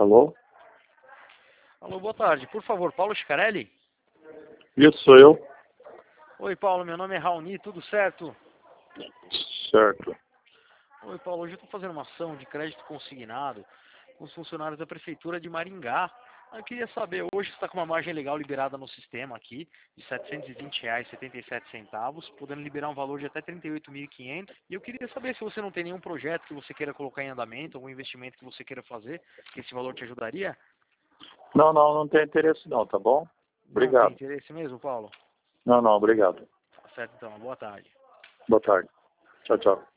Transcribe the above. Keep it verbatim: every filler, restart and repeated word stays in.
Alô? Alô, boa tarde. Por favor, Paulo Schicarelli? Isso, sou eu. Oi, Paulo, meu nome é Raoni, tudo certo? Certo. Oi, Paulo, hoje eu estou fazendo uma ação de crédito consignado com os funcionários da Prefeitura de Maringá. Eu queria saber, hoje você está com uma margem legal liberada no sistema aqui, de setecentos e vinte reais e setenta e sete centavos, podendo liberar um valor de até trinta e oito mil e quinhentos. E eu queria saber se você não tem nenhum projeto que você queira colocar em andamento, algum investimento que você queira fazer, que esse valor te ajudaria? Não, não, não tem interesse não, tá bom? Não tem Obrigado. interesse mesmo, Paulo? Não, não, obrigado. Tá certo, então. Boa tarde. Boa tarde. Tchau, tchau.